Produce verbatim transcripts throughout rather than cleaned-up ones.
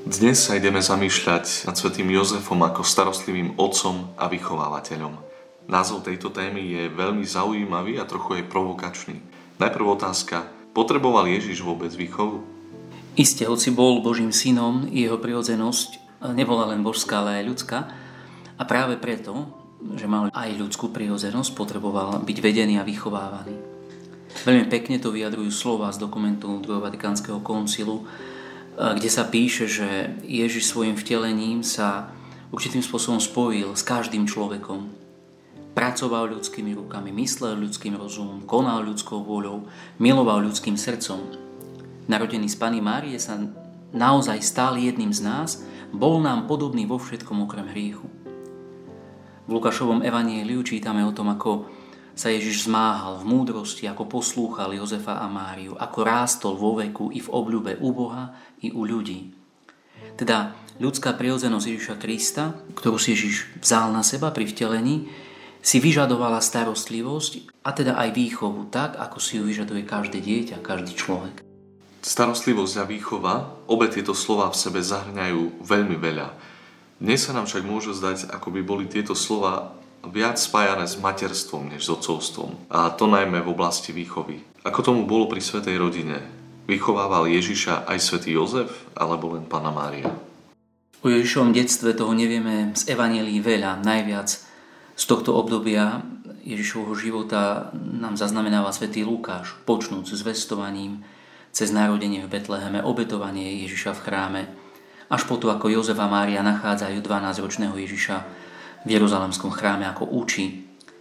Dnes sa ideme zamýšľať nad svätým Jozefom ako starostlivým otcom a vychovávateľom. Názov tejto témy je veľmi zaujímavý a trochu aj provokačný. Najprv otázka, potreboval Ježiš vôbec výchovu? Iste, hoci bol Božím synom, jeho prirodzenosť nebola len božská, ale aj ľudská. A práve preto, že mal aj ľudskú prirodzenosť, potreboval byť vedený a vychovávaný. Veľmi pekne to vyjadrujú slova z dokumentu druhého Vatikánskeho koncilu, kde sa píše, že Ježiš svojim vtelením sa určitým spôsobom spojil s každým človekom. Pracoval ľudskými rukami, myslel ľudským rozumom, konal ľudskou vôľou, miloval ľudským srdcom. Narodený z Panny Márie sa naozaj stal jedným z nás, bol nám podobný vo všetkom okrem hriechu. V Lukášovom evanjeliu čítame o tom, ako sa Ježiš zmáhal v múdrosti, ako poslúchal Jozefa a Máriu, ako rástol vo veku i v obľúbe u Boha i u ľudí. Teda ľudská prirodzenosť Ježiša Krista, ktorú si Ježiš vzal na seba pri vtelení, si vyžadovala starostlivosť a teda aj výchovu, tak ako si ju vyžaduje každé dieťa, každý človek. Starostlivosť a výchova, obe tieto slová v sebe zahŕňajú veľmi veľa. Dnes sa nám však môže zdať, ako by boli tieto slová viac spájané s materstvom než s otcovstvom. A to najmä v oblasti výchovy. Ako tomu bolo pri svätej rodine? Vychovával Ježiša aj svätý Jozef, alebo len Panna Mária? O Ježišovom detstve toho nevieme z evanjelií veľa. Najviac z tohto obdobia Ježišovho života nám zaznamenáva svätý Lukáš, počnúc s zvestovaním, cez narodenie v Betleheme, obetovanie Ježiša v chráme, až po to, ako Jozef a Mária nachádzajú dvanásťročného Ježiša v Jeruzalemskom chráme, ako učí.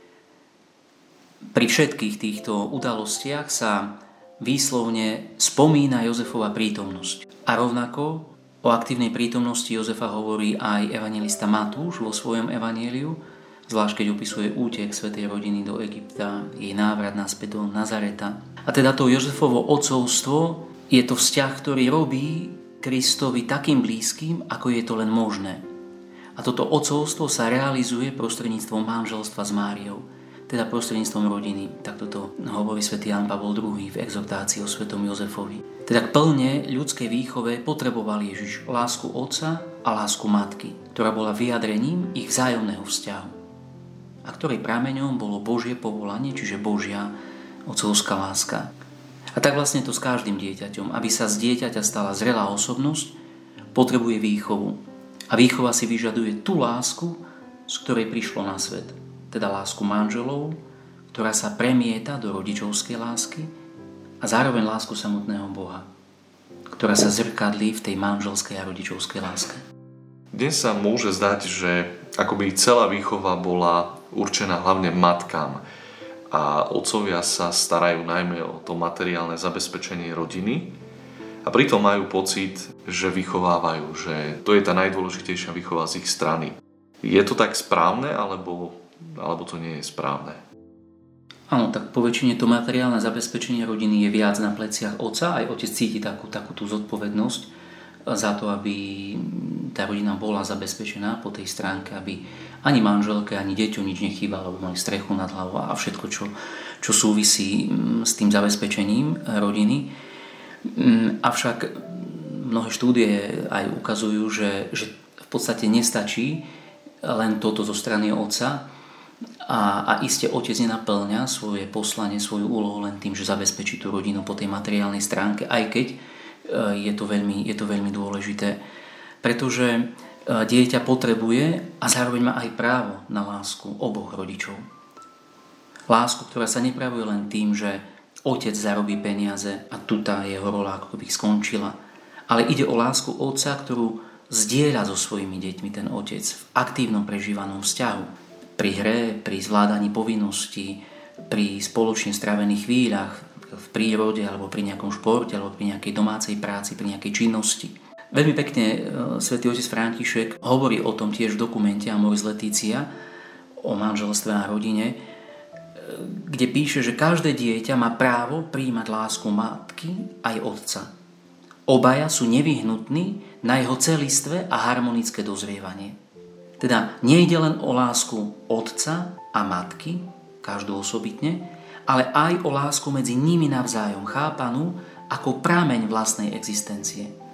Pri všetkých týchto udalostiach sa výslovne spomína Jozefova prítomnosť. A rovnako o aktívnej prítomnosti Jozefa hovorí aj evanjelista Matúš vo svojom evanjeliu, zvlášť keď opisuje útek svätej rodiny do Egypta, jej návrat naspäť do Nazareta. A teda to Jozefovo otcovstvo je to vzťah, ktorý robí Kristovi takým blízkym, ako je to len možné. A toto otcovstvo sa realizuje prostredníctvom manželstva s Máriou, teda prostredníctvom rodiny. Takto to hovorí svätý Ján Pavol druhý v exhortácii o svätom Jozefovi. Teda k plne ľudskej výchove potreboval Ježiš lásku otca a lásku matky, ktorá bola vyjadrením ich vzájomného vzťahu, a ktorej prameňom bolo Božie povolanie, čiže Božia otcovská láska. A tak vlastne to s každým dieťaťom. Aby sa z dieťaťa stala zrelá osobnosť, potrebuje výchovu. A výchova si vyžaduje tú lásku, z ktorej prišlo na svet. Teda lásku manželov, ktorá sa premieta do rodičovskej lásky a zároveň lásku samotného Boha, ktorá sa zrkadlí v tej manželskej a rodičovskej láske. Dnes sa môže zdať, že akoby celá výchova bola určená hlavne matkám a otcovia sa starajú najmä o to materiálne zabezpečenie rodiny, a pritom majú pocit, že vychovávajú, že to je tá najdôležitejšia výchova z ich strany. Je to tak správne, alebo, alebo to nie je správne? Áno, tak po väčšine to materiálne zabezpečenie rodiny je viac na pleciach otca. Aj otec cíti takú, takú tú zodpovednosť za to, aby tá rodina bola zabezpečená po tej stránke, aby ani manželke, ani deťu nič nechýbalo, aby mali strechu nad hlavou a všetko, čo, čo súvisí s tým zabezpečením rodiny. Avšak mnohé štúdie aj ukazujú, že, že v podstate nestačí len toto zo strany otca a, a iste otec nenaplňa svoje poslanie, svoju úlohu len tým, že zabezpečí tú rodinu po tej materiálnej stránke, aj keď je to veľmi, je to veľmi dôležité. Pretože dieťa potrebuje a zároveň má aj právo na lásku oboch rodičov. Lásku, ktorá sa neprejavuje len tým, že otec zarobí peniaze a tu tá jeho rola ako by skončila. Ale ide o lásku otca, ktorú zdieľa so svojimi deťmi ten otec v aktívnom prežívanom vzťahu. Pri hre, pri zvládaní povinností, pri spoločne strávených chvíľach, v prírode, alebo pri nejakom športe, alebo pri nejakej domácej práci, pri nejakej činnosti. Veľmi pekne svätý otec František hovorí o tom tiež v dokumente Amoris Laetitia, o manželstve a rodine, kde píše, že každé dieťa má právo prijímať lásku matky aj otca. Obaja sú nevyhnutní na jeho celistve a harmonické dozrievanie. Teda nejde len o lásku otca a matky, každú osobitne, ale aj o lásku medzi nimi navzájom chápanú ako prameň vlastnej existencie.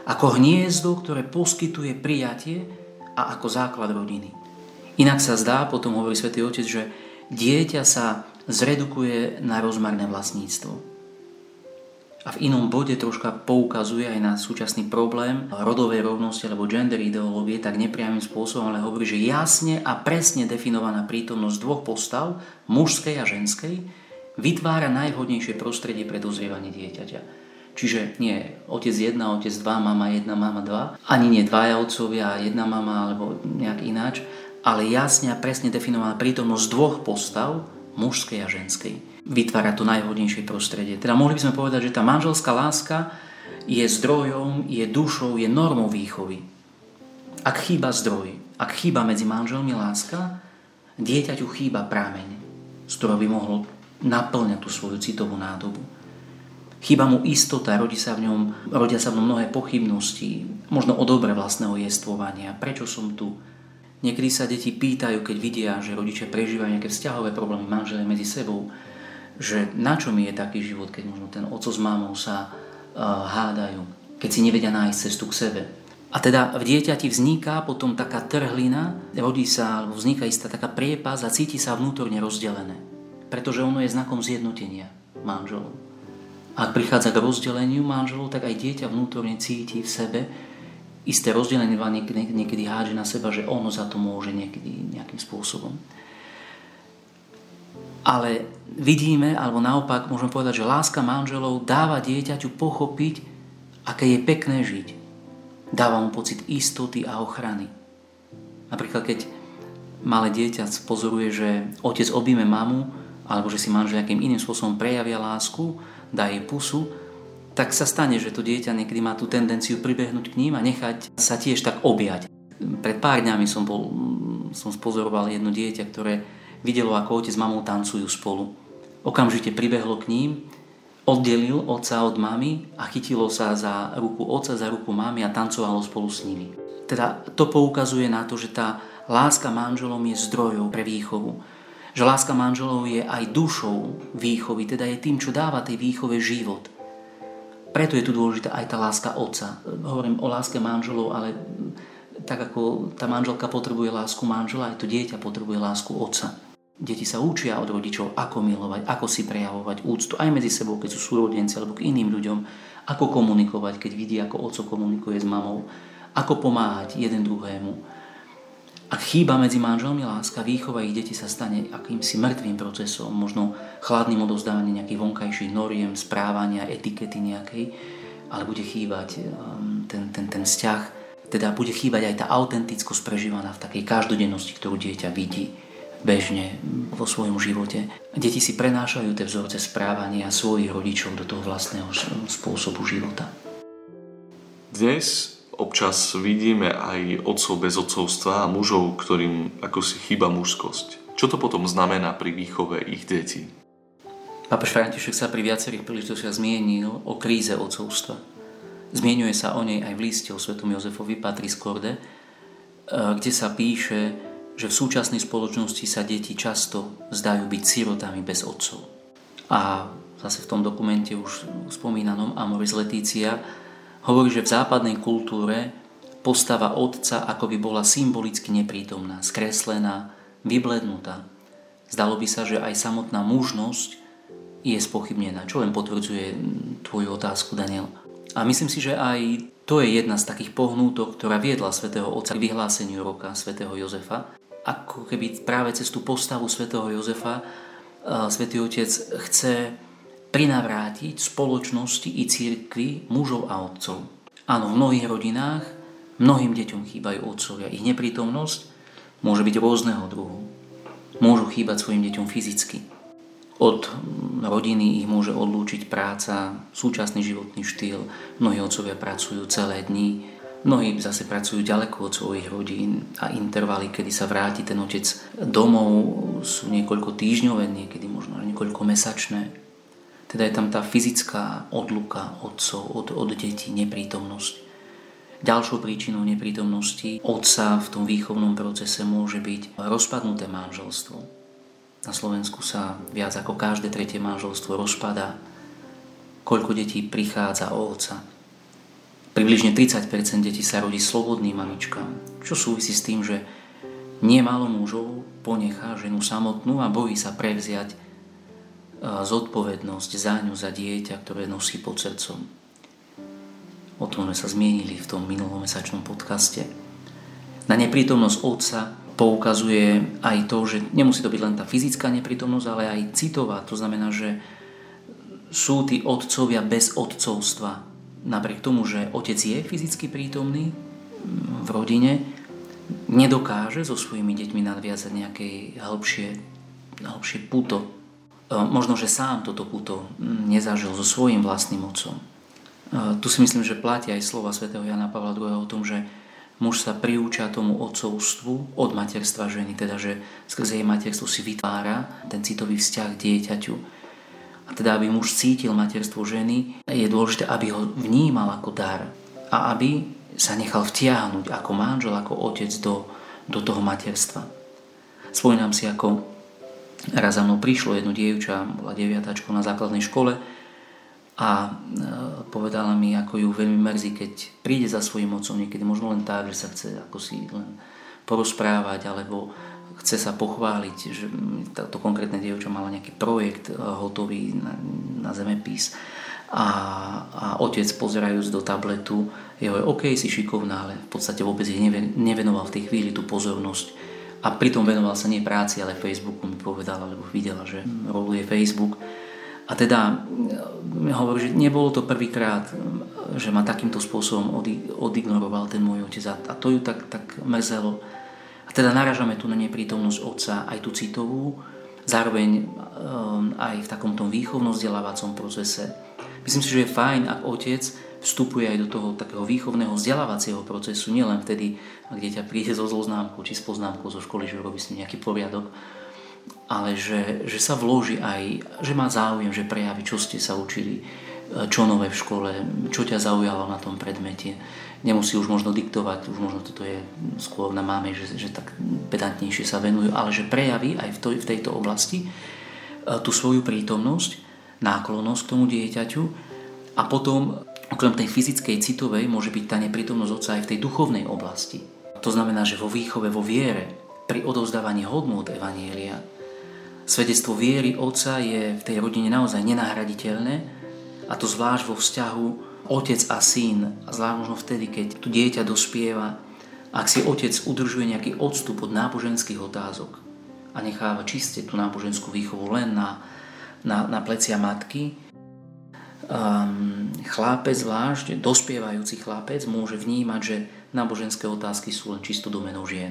ako hniezdo, ktoré poskytuje prijatie a ako základ rodiny. Inak sa zdá, potom hovorí Svätý Otec, že dieťa sa zredukuje na rozmarné vlastníctvo. A v inom bode troška poukazuje aj na súčasný problém rodovej rovnosti alebo gender ideológie tak nepriamym spôsobom, ale hovorí, že jasne a presne definovaná prítomnosť dvoch postav, mužskej a ženskej, vytvára najvhodnejšie prostredie pre dozrievanie dieťaťa. Čiže nie otec jedna, otec dva, mama jedna, mama dva, ani nie dvaja otcovia a jedna mama alebo nejak ináč, ale jasne a presne definovaná prítomnosť dvoch postav, mužskej a ženskej. Vytvára to najvhodnejšie prostredie. Teda mohli by sme povedať, že tá manželská láska je zdrojom, je dušou, je normou výchovy. Ak chýba zdroj, ak chýba medzi manželmi láska, dieťaťu chýba prameň, z ktorého by mohlo naplňať tú svoju citovú nádobu. Chýba mu istota, rodí sa v ňom, rodia sa v ňom mnohé pochybnosti, možno o dobre vlastného jestvovania. Prečo som tu? Niekedy sa deti pýtajú, keď vidia, že rodičia prežívajú nejaké vzťahové problémy manželia medzi sebou, že na čo mi je taký život, keď možno ten oco s mamou sa uh, hádajú, keď si nevedia nájsť cestu k sebe. A teda v dieťati vzniká potom taká trhlina, rodí sa, alebo vzniká istá taká priepasť a cíti sa vnútorne rozdelené. Pretože ono je znakom zjednotenia manželov. Ak prichádza k rozdeleniu manželov, tak aj dieťa vnútorne cíti v sebe isté rozdelenie, niekedy, niekedy hádže na seba, že ono za to môže niekedy nejakým spôsobom. Ale vidíme, alebo naopak môžeme povedať, že láska manželov dáva dieťaťu pochopiť, aké je pekné žiť. Dáva mu pocit istoty a ochrany. Napríklad, keď malé dieťa pozoruje, že otec objíme mamu, alebo že si manžel nejakým iným spôsobom prejavia lásku, dá jej pusu, tak sa stane, že to dieťa niekedy má tú tendenciu pribehnúť k ním a nechať sa tiež tak objať. Pred pár dňami som, bol, som spozoroval jedno dieťa, ktoré videlo, ako otec s mamou tancujú spolu. Okamžite pribehlo k ním, oddelil otca od mamy a chytilo sa za ruku otca, za ruku mamy a tancovalo spolu s nimi. Teda to poukazuje na to, že tá láska manželom je zdrojom pre výchovu. Že láska manželov je aj dušou výchovy, teda je tým, čo dáva tej výchove život. Preto je tu dôležitá aj tá láska otca. Hovorím o láske manželov, ale tak ako tá manželka potrebuje lásku manžela, aj to dieťa potrebuje lásku otca. Deti sa učia od rodičov, ako milovať, ako si prejavovať úctu aj medzi sebou, keď sú súrodenci alebo k iným ľuďom, ako komunikovať, keď vidí, ako otco komunikuje s mamou, ako pomáhať jeden druhému. Ak chýba medzi manželmi láska, výchova ich detí sa stane akýmsi mŕtvým procesom, možno chladným odovzdávaním nejakých vonkajších noriem, správania, etikety nejakej, ale bude chýbať ten, ten, ten vzťah, teda bude chýbať aj tá autentickosť prežívaná v takej každodennosti, ktorú dieťa vidí bežne vo svojom živote. Deti si prenášajú tie vzorce správania svojich rodičov do toho vlastného spôsobu života. Dnes občas vidíme aj otcov bez otcovstva a mužov, ktorým ako si chýba mužskosť. Čo to potom znamená pri výchove ich detí? Pápež František sa pri viacerých príležitostiach zmienil o kríze otcovstva. Zmienuje sa o nej aj v liste o svätom Jozefovi Patris Corde, kde sa píše, že v súčasnej spoločnosti sa deti často zdajú byť sirotami bez otcov. A zase v tom dokumente už spomínanom Amoris Laetitia hovorí, že v západnej kultúre postava otca ako by bola symbolicky neprítomná, skreslená, vyblednutá. Zdalo by sa, že aj samotná mužnosť je spochybnená, čo len potvrdzuje tvoju otázku, Daniel. A myslím si, že aj to je jedna z takých pohnútok, ktorá viedla svätého Otca k vyhláseniu roka svätého Jozefa. Ako keby práve cez tú postavu svätého Jozefa svätý Otec chce prinavrátiť spoločnosti i cirkvi mužov a otcov. Áno, v mnohých rodinách mnohým deťom chýbajú otcovia. Ich neprítomnosť môže byť rôzneho druhu. Môžu chýbať svojim deťom fyzicky. Od rodiny ich môže odlúčiť práca, súčasný životný štýl. Mnohí otcovia pracujú celé dni, mnohí zase pracujú ďaleko od svojich rodín a intervaly, kedy sa vráti ten otec domov, sú niekoľko týždňové, niekedy možno niekoľko mesačné. Teda je tam tá fyzická odluka otcov od, od detí, neprítomnosť. Ďalšou príčinou neprítomnosti otca v tom výchovnom procese môže byť rozpadnuté manželstvo. Na Slovensku sa viac ako každé tretie manželstvo rozpadá. Koľko detí prichádza o otca. približne tridsať percent detí sa rodí slobodným mamičkám, čo súvisí s tým, že nie málo mužov ponechá ženu samotnú a bojí sa prevziať zodpovednosť za ňu, za dieťa, ktoré nosí pod srdcom. O tom sme sa zmienili v tom minulom-mesačnom podcaste. Na neprítomnosť otca poukazuje aj to, že nemusí to byť len tá fyzická neprítomnosť, ale aj citová. To znamená, že sú tí otcovia bez otcovstva. Napriek tomu, že otec je fyzicky prítomný v rodine, nedokáže so svojimi deťmi nadviazať nejaké hĺbšie, hĺbšie puto. Možno, že sám toto puto nezažil so svojím vlastným otcom. Tu si myslím, že platia aj slova svätého Jana Pavla druhého. o tom, že muž sa priúča tomu otcovstvu od materstva ženy, teda že skrze jej materstvo si vytvára ten citový vzťah k dieťaťu. A teda, aby muž cítil materstvo ženy, je dôležité, aby ho vnímal ako dar a aby sa nechal vtiahnuť ako manžel, ako otec do, do toho materstva. Spomínam si, ako raz za mnou prišlo jedno dievča, bola deviatačkou na základnej škole a povedala mi, ako ju veľmi mrzí, keď príde za svojím otcom niekedy, možno len tak, že sa chce ako si len porozprávať, alebo chce sa pochváliť, že to konkrétne dievča mala nejaký projekt hotový na, na zemepis a, a otec, pozerajúc do tabletu, je hovorí, OK, si šikovná, ale v podstate vôbec jej nevenoval v tej chvíli tú pozornosť. A pritom venoval sa nie práci, ale Facebooku, mi povedala, lebo videla, že roluje Facebook. A teda hovorí, že nebolo to prvýkrát, že ma takýmto spôsobom odignoroval ten môj otec. A to ju tak, tak mrzelo. A teda narážame tu na neprítomnosť otca, aj tú citovú, zároveň aj v takomto výchovno-vzdelávacom procese. Myslím si, že je fajn, ak otec vstupuje aj do toho takého výchovného vzdelávacieho procesu, nielen vtedy, ak dieťa príde so zoznámkou či s poznámkou zo školy, že robí s ním nejaký poriadok, ale že, že sa vloží aj, že má záujem, že prejaví, čo ste sa učili, čo nové v škole, čo ťa zaujalo na tom predmete. Nemusí už možno diktovať, už možno toto je skôr na máme, že, že tak pedantnejšie sa venujú, ale že prejaví aj v, to, v tejto oblasti tú svoju prítomnosť, náklonnosť k tomu dieťaťu a potom okrem tej fyzickej, citovej môže byť tá neprítomnosť otca aj v tej duchovnej oblasti. To znamená, že vo výchove, vo viere, pri odovzdávaní hodnôt evanjelia, svedectvo viery otca je v tej rodine naozaj nenahraditeľné a to zvlášť vo vzťahu otec a syn, a zvlášť možno vtedy, keď tu dieťa dospieva, ak si otec udržuje nejaký odstup od náboženských otázok a necháva čiste tú náboženskú výchovu len na, na, na plecia matky, um, chlapec zvlášť, dospievajúci chlapec môže vnímať, že náboženské otázky sú len čisto domenou žien.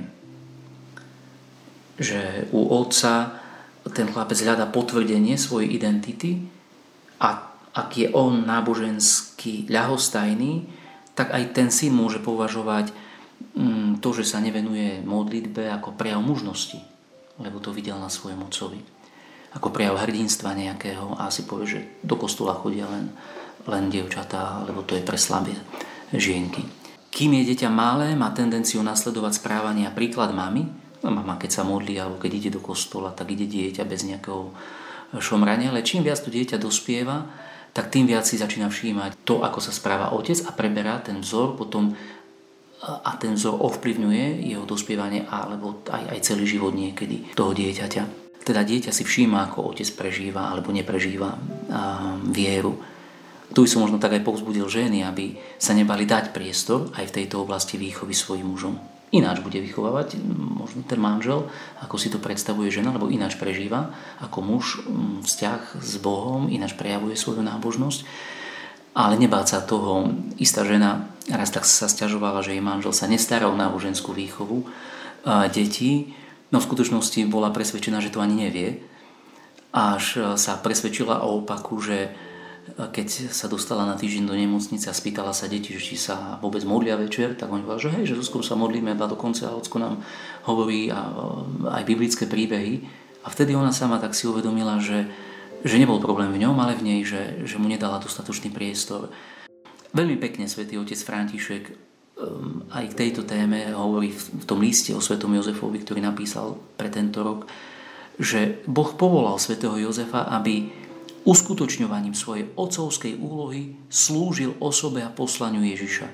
Že u otca ten chlapec hľadá potvrdenie svojej identity a ak je on nábožensky ľahostajný, tak aj ten syn môže považovať to, že sa nevenuje modlitbe, ako prejav mužnosti, lebo to videl na svojom otcovi. Ako prejav hrdinstva nejakého a si povie, že do kostola chodia len, len dievčatá, lebo to je pre slabé žienky. Kým je dieťa malé, má tendenciu nasledovať správanie a príklad mamy. Mama, keď sa modlí alebo keď ide do kostola, tak ide dieťa bez nejakého šomrania, ale čím viac to dieťa dospieva, tak tým viac si začína všímať to, ako sa správa otec a preberá ten vzor potom a ten vzor ovplyvňuje jeho dospievanie alebo aj, aj celý život niekedy toho dieťaťa. Teda dieťa si všíma, ako otec prežíva alebo neprežíva vieru. Tu by som možno tak aj povzbudil ženy, aby sa nebali dať priestor aj v tejto oblasti výchovy svojim mužom. Ináč bude vychovávať možno ten manžel, ako si to predstavuje žena, lebo ináč prežíva ako muž vzťah s Bohom, ináč prejavuje svoju nábožnosť. Ale nebáť sa toho. Istá žena raz tak sa sťažovala, že jej manžel sa nestará o náboženskú výchovu detí, no v skutočnosti bola presvedčená, že to ani nevie. Až sa presvedčila o opaku, že keď sa dostala na týždeň do nemocnice a spýtala sa deti, že či sa vôbec modlia večer, tak oni povedali, že hej, že so sa modlíme, a dokonca Ocko nám hovorí a, aj biblické príbehy. A vtedy ona sama tak si uvedomila, že, že nebol problém v ňom, ale v nej, že, že mu nedala dostatočný priestor. Veľmi pekne svätý otec František um, aj k tejto téme hovorí v, v tom liste o svätom Jozefovi, ktorý napísal pre tento rok, že Boh povolal svätého Jozefa, aby uskutočňovaním svojej otcovskej úlohy slúžil osobe a poslaniu Ježiša.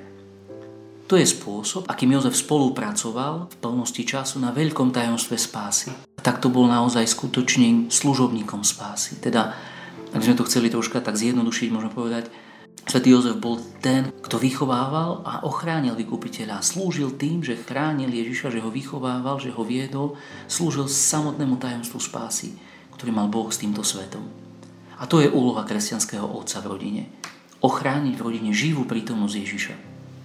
To je spôsob, akým Jozef spolupracoval v plnosti času na veľkom tajomstve spásy. A tak to bol naozaj skutočným služobníkom spásy. Teda, ak sme to chceli troška tak zjednodušiť, môžeme povedať, svätý Jozef bol ten, kto vychovával a ochránil vykupiteľa. Slúžil tým, že chránil Ježiša, že ho vychovával, že ho viedol, slúžil samotnému tajomstvu spásy, ktorý mal Boh s týmto svetom. A to je úloha kresťanského otca v rodine. Ochrániť v rodine živú prítomnosť Ježiša.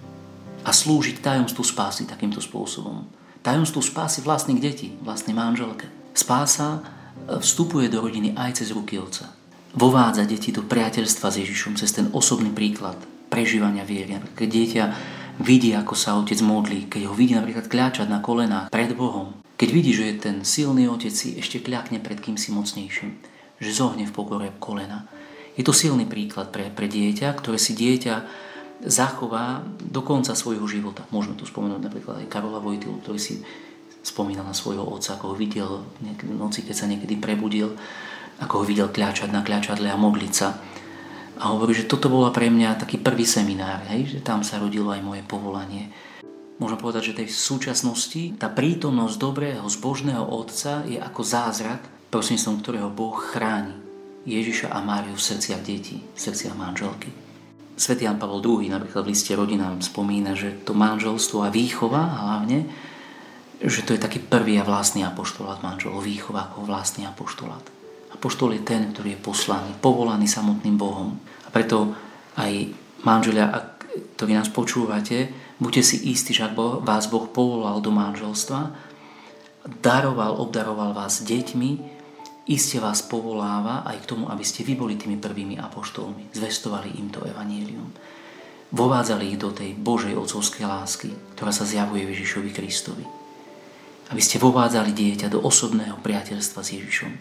A slúžiť tajomstvu spásy takýmto spôsobom. Tajomstvu spásy vlastných detí, vlastnej manželke. Spása vstupuje do rodiny aj cez ruky otca. Vovádza deti do priateľstva s Ježišom cez ten osobný príklad prežívania viery. Keď dieťa vidí, ako sa otec modlí, keď ho vidí napríklad kľačať na kolenách pred Bohom, keď vidí, že je ten silný otec si ešte kľakne pred kýmsi mocnejším, že zohne v pokore kolena. Je to silný príklad pre, pre dieťa, ktoré si dieťa zachová do konca svojho života. Môžeme tu spomenúť napríklad aj Karola Vojtilu, ktorý si spomínal na svojho otca, ako ho videl niekedy v noci, keď sa niekedy prebudil, ako ho videl kľačať na kľačadle a modliť sa. A hovorí, že toto bola pre mňa taký prvý seminár, hej? Že tam sa rodilo aj moje povolanie. Môžem povedať, že tej súčasnosti tá prítomnosť dobrého, zbožného otca je ako zázrak, prostredníctvom ktorého Boh chráni Ježiša a Máriu v srdciach detí, v srdciach manželky. Svätý Ján Pavol druhý napríklad v liste rodinám spomína, že to manželstvo a výchova hlavne, že to je taký prvý a vlastný apoštolát manželov, výchova ako vlastný apoštolát. Apoštol je ten, ktorý je poslaný, povolaný samotným Bohom. A preto aj manželia, ktorí nás počúvate, buďte si istí, že ak vás Boh povolal do manželstva, daroval, obdaroval vás deťmi, iste vás povoláva aj k tomu, aby ste vy boli tými prvými apoštolmi. Zvestovali im to evanjelium. Vovádzali ich do tej Božej otcovskej lásky, ktorá sa zjavuje Ježišovi Kristovi. Aby ste vovádzali dieťa do osobného priateľstva s Ježišom.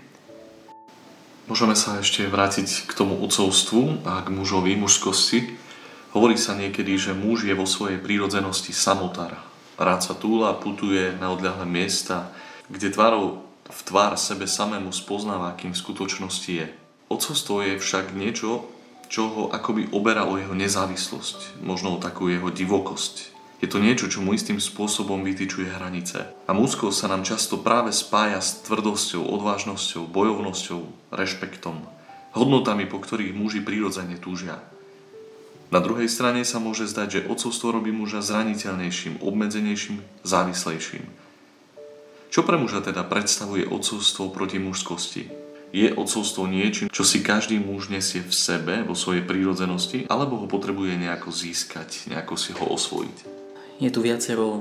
Môžeme sa ešte vrátiť k tomu otcovstvu a k mužovi, mužskosti. Hovorí sa niekedy, že muž je vo svojej prírodzenosti samotár. Rád sa túla, putuje na odľahlé miesta, kde tvárou v tvár sebe samému spoznáva, akým v skutočnosti je. Otcovstvo je však niečo, čo ho akoby oberá o jeho nezávislosť, možno o takú jeho divokosť. Je to niečo, čo mu istým spôsobom vytýčuje hranice. A mužskosť sa nám často práve spája s tvrdosťou, odvážnosťou, bojovnosťou, rešpektom, hodnotami, po ktorých muži prirodzene túžia. Na druhej strane sa môže zdať, že otcovstvo robí muža zraniteľnejším, obmedzenejším, závislejším. Čo pre muža teda predstavuje otcovstvo proti mužskosti? Je otcovstvo niečím, čo si každý muž nesie v sebe, vo svojej prírodzenosti, alebo ho potrebuje nejako získať, nejako si ho osvojiť? Je tu viacero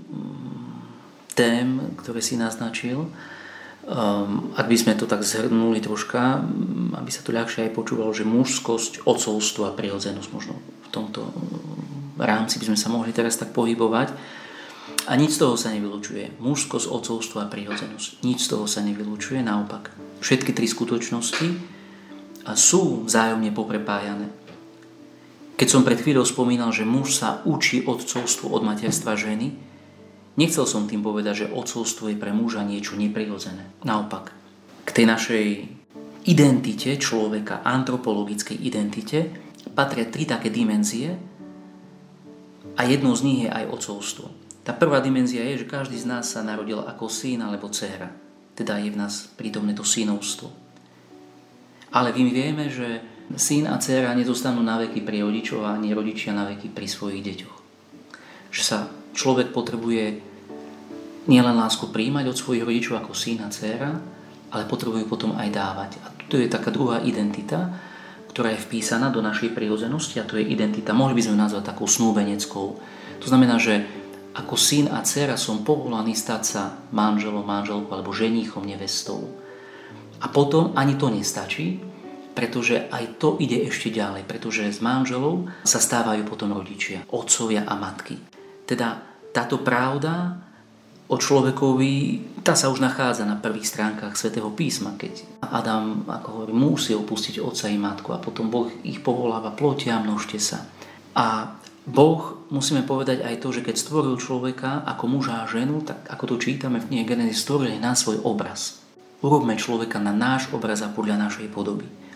tém, ktoré si naznačil. Um, ak by sme to tak zhrnuli troška, aby sa to ľahšie aj počúvalo, že mužskosť, otcovstvo a prirodzenosť, možno v tomto rámci by sme sa mohli teraz tak pohybovať. A nič z toho sa nevylučuje. Mužskosť, otcovstvo a prirodzenosť. Nič z toho sa nevylučuje, naopak. Všetky tri skutočnosti sú vzájomne poprepájané. Keď som pred chvíľou spomínal, že muž sa učí otcovstvu od materstva ženy, nechcel som tým povedať, že otcovstvo je pre muža niečo neprirodzené. Naopak, k tej našej identite človeka, antropologickej identite, patria tri také dimenzie a jednou z nich je aj otcovstvo. Tá prvá dimenzia je, že každý z nás sa narodil ako syn alebo dcéra. Teda je v nás prítomné to synovstvo. Ale my vieme, že syn a dcéra nezostanú na veky pri rodičov a ani rodičia na veky pri svojich deťoch. Že sa človek potrebuje nielen lásku prijímať od svojich rodičov ako syn a dcéra, ale potrebuje potom aj dávať. A to je taká druhá identita, ktorá je vpísaná do našej prirodzenosti, a to je identita, mohli by sme nazvať takou snúbeneckou. To znamená, že ako syn a dcéra som povolaný stať sa manželom, manželkou alebo ženíchom, nevestou. A potom ani to nestačí, pretože aj to ide ešte ďalej, pretože z manželov sa stávajú potom rodičia, otcovia a matky. Teda táto pravda o človekovi, tá sa už nachádza na prvých stránkach Svätého písma, keď Adam, ako hovorí, musí opustiť otca i matku a potom Boh ich povoláva: plotia, množte sa. A Boh, musíme povedať aj to, že keď stvoril človeka ako muža a ženu, tak ako to čítame v knihe Genesis, stvoril na svoj obraz. Urobme človeka na náš obraz a podľa našej podoby.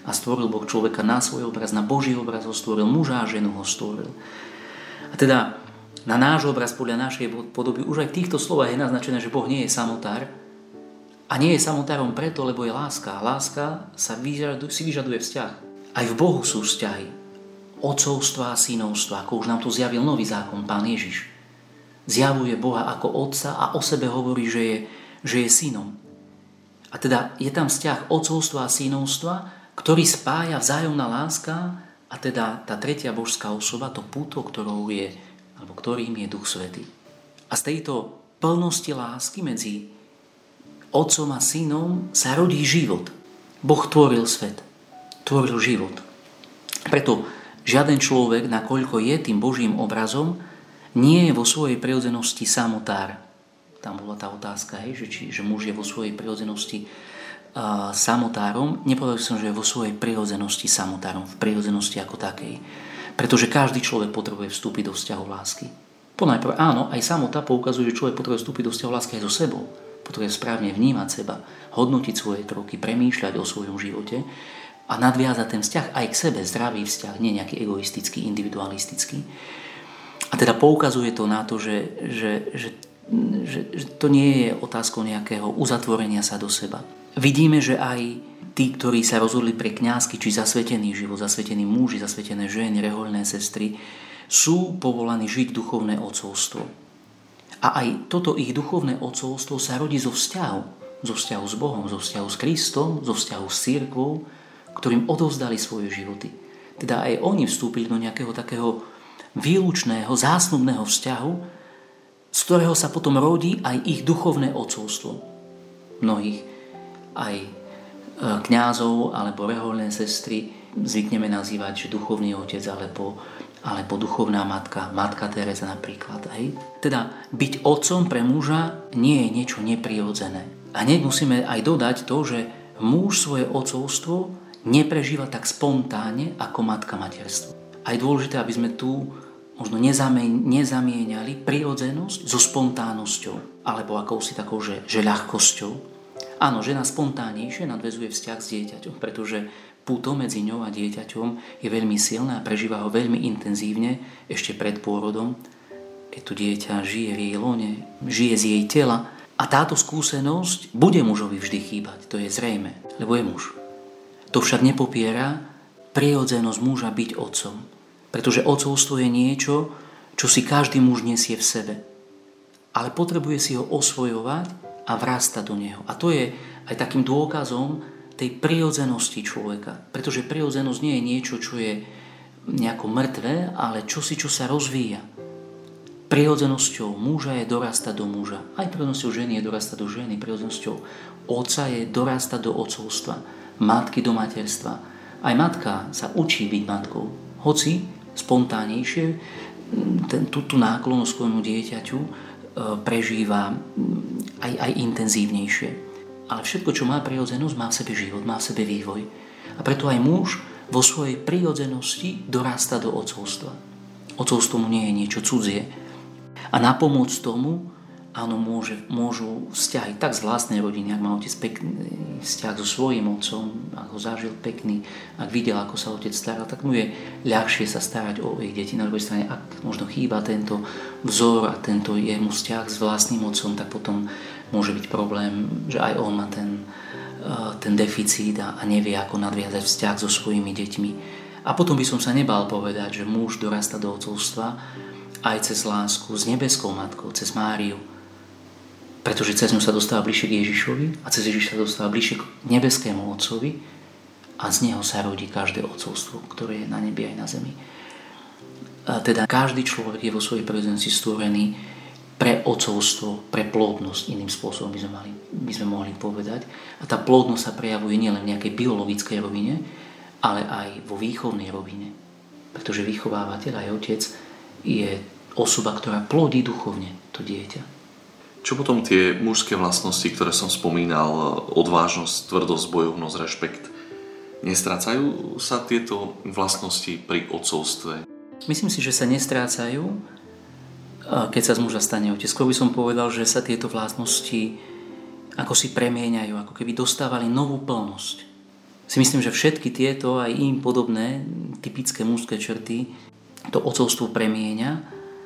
A stvoril Boh človeka na svoj obraz, na Boží obraz ho stvoril, muža a ženu ho stvoril. A teda na náš obraz podľa našej podoby už aj v týchto slovách je naznačené, že Boh nie je samotár. A nie je samotárom preto, lebo je láska. A láska sa vyžaduje, si vyžaduje vzťah. Aj v Bohu sú vzťahy. Otcovstva a synovstva, ako už nám tu zjavil nový zákon, Pán Ježiš. Zjavuje Boha ako otca a o sebe hovorí, že je, že je synom. A teda je tam vzťah otcovstva a synovstva, ktorý spája vzájomná láska a teda tá tretia božská osoba, to púto, ktorou je, alebo ktorým je Duch Svätý. A z tejto plnosti lásky medzi otcom a synom sa rodí život. Boh tvoril svet, tvoril život. Preto žiaden človek, nakoľko je tým Božím obrazom, nie je vo svojej prirodzenosti samotár. Tam bola tá otázka, hej, že, či, že muž je vo svojej prirodzenosti uh, samotárom. Nepovedal som, že je vo svojej prirodzenosti samotárom, v prirodzenosti ako takej. Pretože každý človek potrebuje vstúpiť do vzťahu lásky. Ponajprv áno, aj samota poukazuje, že človek potrebuje vstúpiť do vzťahu lásky aj so sebou. Potrebuje správne vnímať seba, hodnotiť svoje kroky, premýšľať o svojom živote a nadviazať ten vzťah aj k sebe, zdravý vzťah, nie nejaký egoistický, individualistický. A teda poukazuje to na to, že, že, že, že, že to nie je otázkou nejakého uzatvorenia sa do seba. Vidíme, že aj tí, ktorí sa rozhodli pre kňazský či zasvetený život, zasvetení muži, zasvetené ženy, rehoľné sestry, sú povolaní žiť duchovné otcovstvo. A aj toto ich duchovné otcovstvo sa rodí zo vzťahu. Zo vzťahu s Bohom, zo vzťahu s Kristom, zo vzťahu s cirkvou, ktorým odovzdali svoje životy. Teda aj oni vstúpili do nejakého takého výlučného, zásnubného vzťahu, z ktorého sa potom rodí aj ich duchovné otcovstvo. Mnohých aj kňazov alebo rehoľné sestry zvykneme nazývať, že duchovný otec alebo alebo duchovná matka, matka Teresa napríklad. Hej? Teda byť otcom pre muža nie je niečo neprirodzené. A hneď musíme aj dodať to, že muž svoje otcovstvo neprežíva tak spontánne ako matka materstvo. A je dôležité, aby sme tu možno nezamieniali prirodzenosť so spontánnosťou, alebo akousi takou, že, že ľahkosťou. Áno, žena spontánnejšie nadväzuje vzťah s dieťaťom, pretože púto medzi ňou a dieťaťom je veľmi silné a prežíva ho veľmi intenzívne ešte pred pôrodom, keď to dieťa žije v jej lone, žije z jej tela. A táto skúsenosť bude mužovi vždy chýbať, to je zrejme, lebo je muž. To však nepopiera prirodzenosť muža byť otcom, pretože otcovstvo je niečo, čo si každý muž nesie v sebe. Ale potrebuje si ho osvojovať a vrastať do neho. A to je aj takým dôkazom tej prirodzenosti človeka. Pretože prirodzenosť nie je niečo, čo je nejako mŕtve, ale čosi, čo sa rozvíja. Prirodzenosťou muža je dorastať do muža. Aj prirodzenosťou ženy je dorastať do ženy. Prirodzenosťou otca je dorastať do otcovstva. Matky do materstva. Aj matka sa učí byť matkou. Hoci spontánnejšie ten, tú, tú náklonnosť k svojmu dieťaťu e, prežíva aj, aj intenzívnejšie. Ale všetko, čo má prirodzenosť, má v sebe život, má v sebe vývoj. A preto aj muž vo svojej prirodzenosti dorastá do otcovstva. Otcovstvo mu nie je niečo cudzie. A na pomoc tomu, áno, môže, môžu vzťahy tak z vlastnej rodiny, ak má otec pekný vzťah so svojím otcom, ak ho zažil pekný, ak videl, ako sa otec staral, tak mu je ľahšie sa starať o ich deti. Na druhej strane, ak možno chýba tento vzor a tento jemu vzťah s vlastným otcom, tak potom môže byť problém, že aj on má ten, ten deficít a nevie, ako nadviazať vzťah so svojimi deťmi. A potom by som sa nebal povedať, že muž dorasta do otcovstva aj cez lásku s nebeskou matkou, cez Máriu. Pretože cez ňu sa dostáva bližšie k Ježišovi a cez Ježiš sa dostáva bližšie k nebeskému Otcovi a z neho sa rodí každé otcovstvo, ktoré je na nebi aj na zemi. A teda každý človek je vo svojej prirodzenosti stvorený pre otcovstvo, pre plodnosť, iným spôsobom by sme, mali, by sme mohli povedať. A tá plodnosť sa prejavuje nielen v nejakej biologickej rovine, ale aj vo výchovnej rovine. Pretože vychovávateľ aj otec je osoba, ktorá plodí duchovne to dieťa. Čo potom tie mužské vlastnosti, ktoré som spomínal, odvážnosť, tvrdosť, bojovnosť, rešpekt, nestrácajú sa tieto vlastnosti pri otcovstve? Myslím si, že sa nestrácajú, keď sa z muža stane otec. Skôr by som povedal, že sa tieto vlastnosti ako si premieňajú, ako keby dostávali novú plnosť. si myslím, že všetky tieto aj im podobné typické mužské črty to otcovstvo premieňa.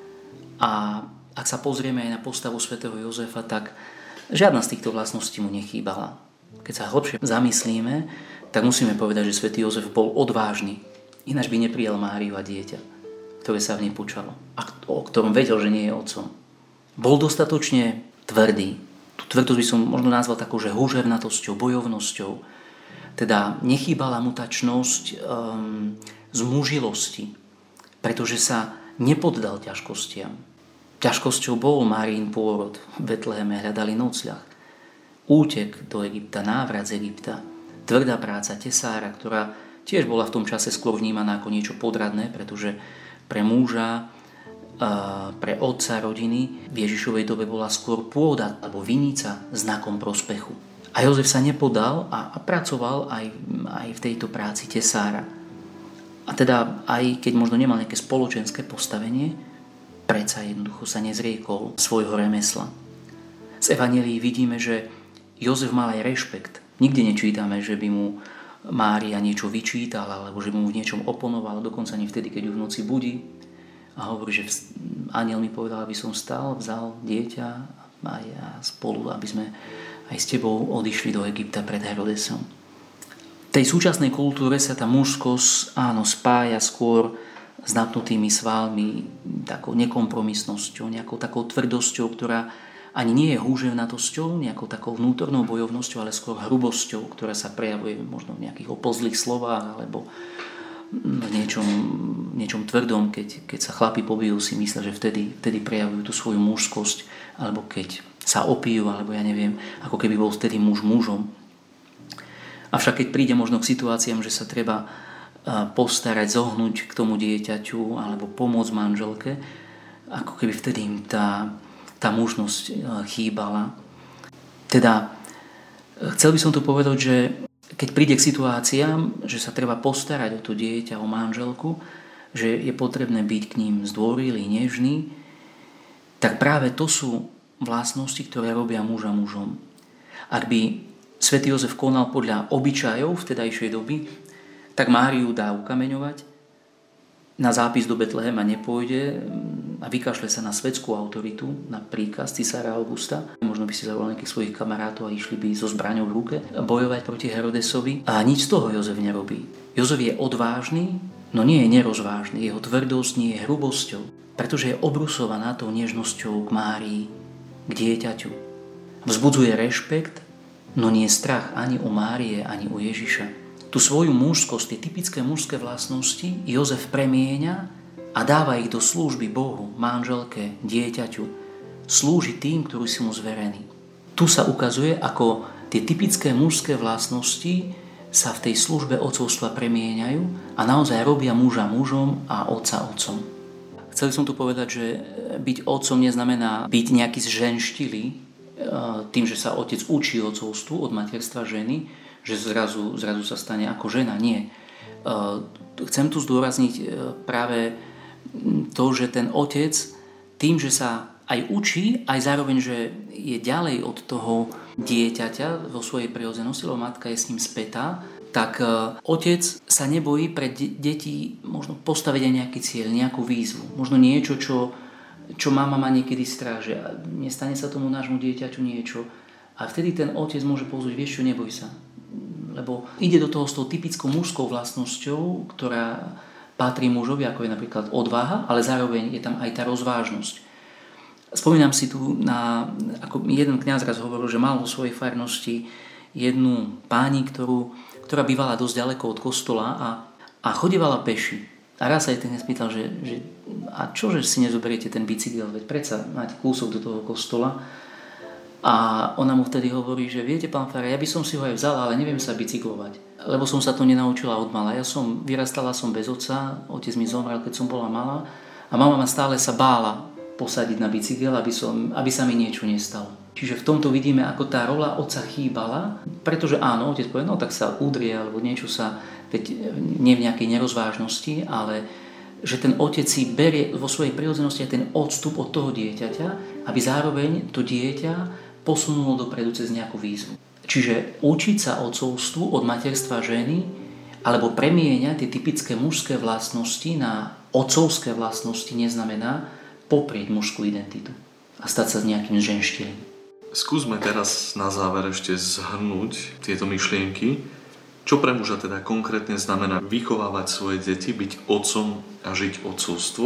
A ak sa pozrieme aj na postavu svätého Jozefa, tak žiadna z týchto vlastností mu nechýbala. Keď sa hlbšie zamyslíme, tak musíme povedať, že svätý Jozef bol odvážny. Ináč by neprijal Máriu a dieťa, ktoré sa v nej počalo a o ktorom vedel, že nie je otcom. Bol dostatočne tvrdý. Tú tvrdosť by som možno nazval takou, že húževnatosťou, bojovnosťou. Teda nechýbala mu tá čnosť um, zmužilosti, pretože sa nepoddal ťažkostiam. Ťažkosťou bol Máriin pôrod. V Betleheme hľadali nocľah. Útek do Egypta, návrat z Egypta. Tvrdá práca tesára, ktorá tiež bola v tom čase skôr vnímaná ako niečo podradné, pretože pre muža, pre otca rodiny v Ježišovej dobe bola skôr pôda alebo vinica znakom prospechu. A Jozef sa nepodal a, a pracoval aj, aj v tejto práci tesára. A teda aj keď možno nemal nejaké spoločenské postavenie, predsa jednoducho sa nezriekol svojho remesla. Z evanjelií vidíme, že Jozef mal aj rešpekt. Nikdy nečítame, že by mu Mária niečo vyčítala, alebo že by mu v niečom oponovala, dokonca ani vtedy, keď ju v noci budí. A hovorí, že anjel mi povedal, aby som stal, vzal dieťa a ja spolu, aby sme aj s tebou odišli do Egypta pred Herodesom. V tej súčasnej kultúre sa tá mužskosť áno, spája skôr s napnutými svalmi, takou nekompromisnosťou, nejakou takou tvrdosťou, ktorá ani nie je húževnatosťou, nejakou takou vnútornou bojovnosťou, ale skôr hrubosťou, ktorá sa prejavuje možno v nejakých oplzlých slovách alebo v niečom, niečom tvrdom, keď, keď sa chlapi pobijú, si myslia, že vtedy, vtedy prejavujú tú svoju mužskosť, alebo keď sa opijú, alebo ja neviem, ako keby bol vtedy muž mužom. Avšak keď príde možno k situáciám, že sa treba postarať, zohnúť k tomu dieťaťu alebo pomôcť manželke, ako keby vtedy im tá tá mužnosť chýbala. Teda chcel by som tu povedať, že keď príde k situáciám, že sa treba postarať o to dieťa, o manželku, že je potrebné byť k ním zdvorilý, nežný, tak práve to sú vlastnosti, ktoré robia muža mužom. Ak by svätý Jozef konal podľa obyčajov vtedajšej doby, tak Máriu dá ukameňovať, na zápis do Betlehema nepôjde a vykašle sa na svetskú autoritu, na príkaz cisára Augusta. Možno by si zavolal nejakých svojich kamarátov a išli by so zbraňou v ruke bojovať proti Herodesovi. A nič z toho Jozef nerobí. Jozef je odvážny, no nie je nerozvážny. Jeho tvrdosť nie je hrubosťou, pretože je obrusovaná tou nežnosťou k Márii, k dieťaťu. Vzbudzuje rešpekt, no nie strach ani u Márie, ani u Ježiša. Tú svoju mužskosť, tie typické mužské vlastnosti Jozef premieňa a dáva ich do služby Bohu, manželke, dieťaťu. Slúži tým, ktorí sú mu zverení. Tu sa ukazuje, ako tie typické mužské vlastnosti sa v tej službe otcovstva premieňajú a naozaj robia muža mužom a otca otcom. Chcel som tu povedať, že byť otcom neznamená byť nejaký zženštilý tým, že sa otec učí otcovstvu od materstva ženy, že zrazu, zrazu sa stane ako žena. Nie. Chcem tu zdôrazniť práve to, že ten otec tým, že sa aj učí, aj zároveň, že je ďalej od toho dieťaťa vo svojej prirodzenosti, lebo matka je s ním spätá, tak otec sa nebojí pre deti možno postaviť aj nejaký cieľ, nejakú výzvu. Možno niečo, čo, čo mama má niekedy stráže. Nestane sa tomu nášmu dieťaťu niečo. A vtedy ten otec môže pozvať, vieš čo, neboj sa. Lebo ide do toho s tou typickou mužskou vlastnosťou, ktorá patrí mužovi, ako je napríklad odvaha, ale zároveň je tam aj tá rozvážnosť. Spomínam si tu, na, ako jeden kňaz raz hovoril, že mal vo svojej farnosti jednu páni, ktorú, ktorá bývala dosť ďaleko od kostola a, a chodievala peši. A raz sa jej ten spýtal, že, že a čože si nezoberiete ten bicykel, veď predsa máte kúsok do toho kostola. A ona mu vtedy hovorí, že viete, pán farár, ja by som si ho aj vzala, ale neviem sa bicyklovať, lebo som sa to nenaučila od mala. Ja som vyrastala som bez otca, otec mi zomrel, keď som bola malá a mama ma stále sa bála posadiť na bicykel, aby, som, aby sa mi niečo nestalo. Čiže v tomto vidíme, ako tá rola otca chýbala, pretože áno, otec povie, no tak sa udrie, alebo niečo sa, veď nie v nejakej nerozvážnosti, ale že ten otec si berie vo svojej prirodzenosti aj ten odstup od toho dieťaťa, aby zároveň to dieťa posunulo dopredu cez nejakú výzvu. Čiže učiť sa otcovstvu od materstva ženy alebo premieňať tie typické mužské vlastnosti na otcovské vlastnosti neznamená poprieť mužskú identitu a stať sa s nejakým ženštilým. Skúsme teraz na záver ešte zhrnúť tieto myšlienky. Čo pre muža teda konkrétne znamená vychovávať svoje deti, byť otcom a žiť otcovstvo?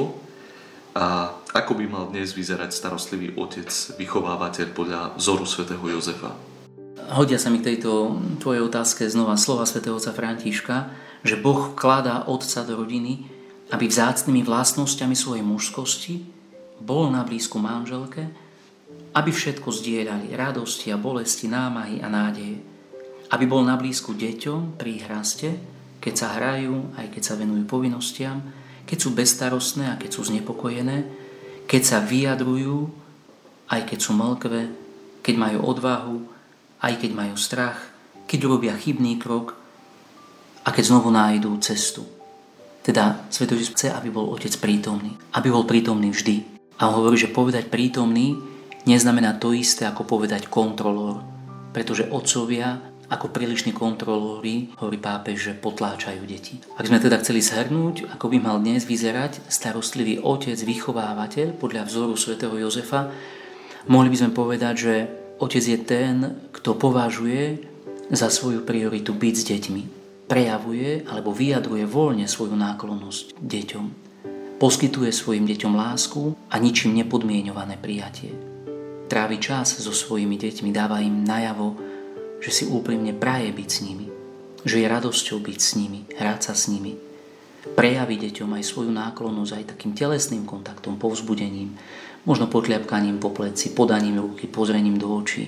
A ako by mal dnes vyzerať starostlivý otec, vychovávateľ podľa vzoru svätého Jozefa? Hodia sa mi k tejto tvojej otázke znova slova svätého otca Františka, že Boh vkladá otca do rodiny, aby vzácnymi vlastnosťami svojej mužskosti bol na blízku manželke, aby všetko zdieľali, radosti a bolesti, námahy a nádeje. Aby bol na blízku deťom pri hraste, keď sa hrajú, aj keď sa venujú povinnostiam, keď sú bezstarostné a keď sú znepokojené, keď sa vyjadrujú, aj keď sú mlkvé, keď majú odvahu, aj keď majú strach, keď robia chybný krok a keď znovu nájdú cestu. Teda Svätý Otec chce, aby bol otec prítomný, aby bol prítomný vždy. A on hovorí, že povedať prítomný neznamená to isté ako povedať kontrolór, pretože otcovia ako prílišní kontrolóri, hovorí pápež, že potláčajú deti. Ak sme teda chceli zhrnúť, ako by mal dnes vyzerať starostlivý otec, vychovávateľ podľa vzoru svätého Jozefa, mohli by sme povedať, že otec je ten, kto považuje za svoju prioritu byť s deťmi. Prejavuje alebo vyjadruje voľne svoju náklonnosť deťom. Poskytuje svojim deťom lásku a ničím nepodmienované prijatie. Trávi čas so svojimi deťmi, dáva im najavo, že si úprimne praje byť s nimi, že je radosťou byť s nimi, hrať sa s nimi. Prejaví deťom aj svoju náklonnosť aj takým telesným kontaktom, povzbudením, možno potliapkaním po pleci, podaním ruky, pozrením do očí.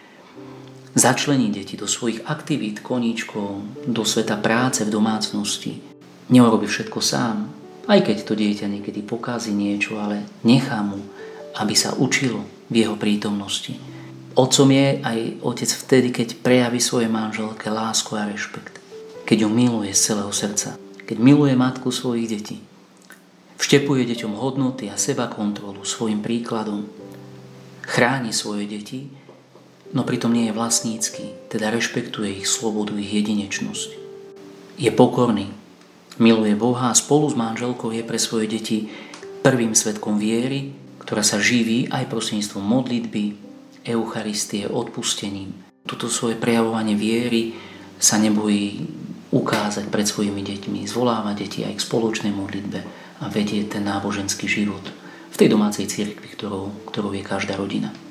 Začlení deti do svojich aktivít koníčkov, do sveta práce v domácnosti. Neurobí všetko sám, aj keď to dieťa niekedy pokazí niečo, ale nechá mu, aby sa učilo v jeho prítomnosti. Otcom je aj otec vtedy, keď prejaví svojej manželke lásku a rešpekt. Keď ju miluje z celého srdca. Keď miluje matku svojich detí. Vštepuje deťom hodnoty a seba kontrolu svojim príkladom. Chráni svoje deti, no pritom nie je vlastnícky, teda rešpektuje ich slobodu, ich jedinečnosť. Je pokorný, miluje Boha a spolu s manželkou je pre svoje deti prvým svedkom viery, ktorá sa živí aj prostredníctvom modlitby, Eucharistie, odpustením. Toto svoje prejavovanie viery sa nebojí ukázať pred svojimi deťmi, zvoláva deti aj k spoločnej modlitbe a vedie ten náboženský život v tej domácej cirkvi, ktorou, ktorou je každá rodina.